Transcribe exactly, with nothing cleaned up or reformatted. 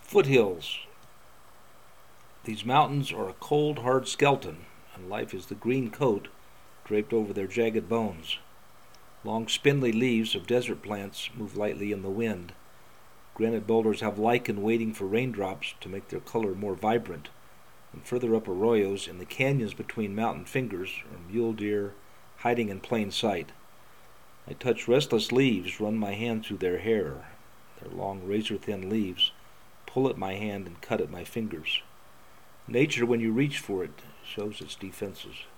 Foothills. These mountains are a cold, hard skeleton, and life is the green coat draped over their jagged bones. Long, spindly leaves of desert plants move lightly in the wind. Granite boulders have lichen waiting for raindrops to make their color more vibrant. And further up arroyos, in the canyons between mountain fingers, are mule deer hiding in plain sight. I touch restless leaves, run my hand through their hair. Their long, razor-thin leaves pull at my hand and cut at my fingers. Nature, when you reach for it, shows its defenses.